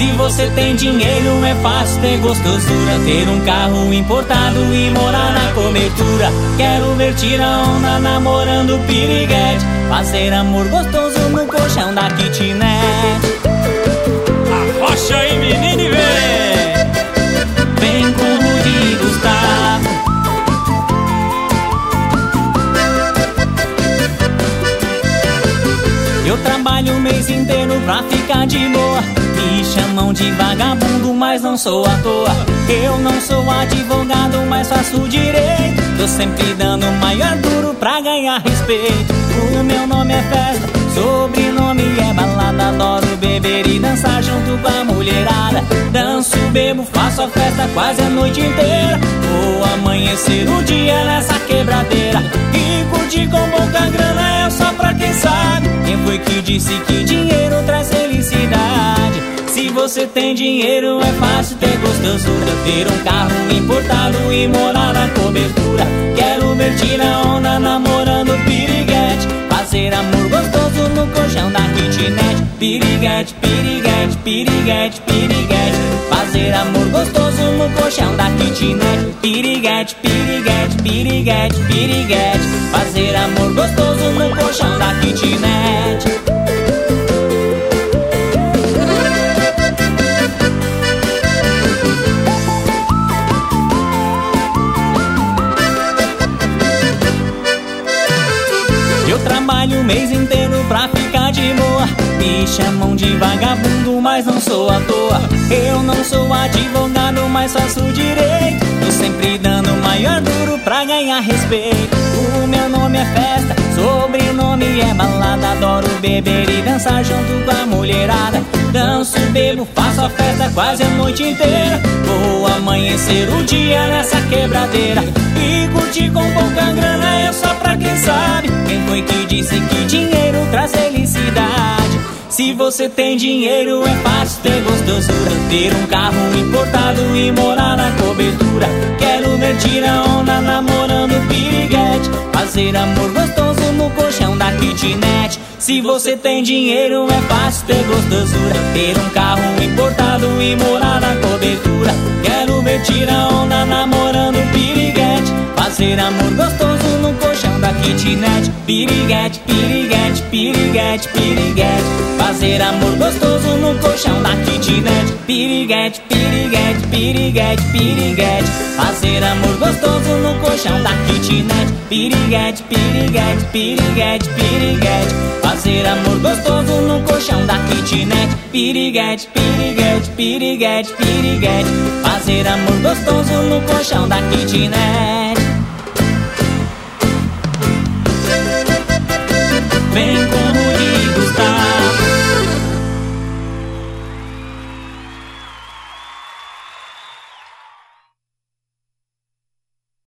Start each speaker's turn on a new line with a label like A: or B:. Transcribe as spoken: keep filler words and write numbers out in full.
A: Se você tem dinheiro é fácil ter gostosura, ter um carro importado e morar na cobertura. Quero ver tirar onda namorando piriguete, fazer amor gostoso no colchão da kitnet.
B: Arrocha aí, menino, e vem!
A: Vem com o Rudy Gustavo. Eu trabalho o mês inteiro pra ficar de boa. Me chamam de vagabundo, mas não sou à toa. Eu não sou advogado, mas faço direito. Tô sempre dando o maior duro pra ganhar respeito. O meu nome é festa, sobrenome é balada. Adoro beber e dançar junto com a mulherada. Danço, bebo, faço a festa quase a noite inteira. Vou amanhecer o dia nessa quebradeira. E curtir com pouca grana é só pra quem sabe. Quem foi que disse que dinheiro traz felicidade? Se você tem dinheiro é fácil ter gostosura, ter um carro importado e morar na cobertura. Quero ver tirar onda namorando piriguete, fazer amor gostoso no colchão da kitnet. Piriguete, piriguete, piriguete, piriguete, fazer amor gostoso no colchão da kitnet. Piriguete, piriguete, piriguete, piriguete, fazer amor gostoso no colchão da kitnet. Eu trabalho o mês inteiro pra ficar de boa. Me chamam de vagabundo, mas não sou à toa. Eu não sou advogado, mas faço direito. Tô sempre dando o maior duro pra ganhar respeito. O meu nome é festa, sobrenome é balada. Adoro beber e dançar junto com a mulherada. Danço, bebo, faço a festa quase a noite inteira. Vou amanhecer o dia nessa quebradeira. E curtir com pouca grana é só pra quem sabe. Quem foi que disse que dinheiro traz felicidade? Se você tem dinheiro é fácil ter gostosura, ter um carro importado e morar na cobertura. Quero ver tirar onda namorando piriguete, fazer amor gostoso no colchão da kitnet. Se você tem dinheiro é fácil ter gostosura, ter um carro importado e morar na cobertura. Quero ver tirar onda namorando piriguete, fazer amor gostoso no colchão da kitnet. Piriguete, piriguete, piriguete, piriguete, fazer amor gostoso no colchão da kitnet. Piriguete, piriguete, piriguete, piriguete, fazer amor gostoso no colchão da kitnet. Piriguete, piriguete, piriguete, piriguete, fazer amor gostoso no colchão da kitnet. Piriguete, piriguete, piriguete, piriguete, fazer amor gostoso no colchão da kitnet. Vem com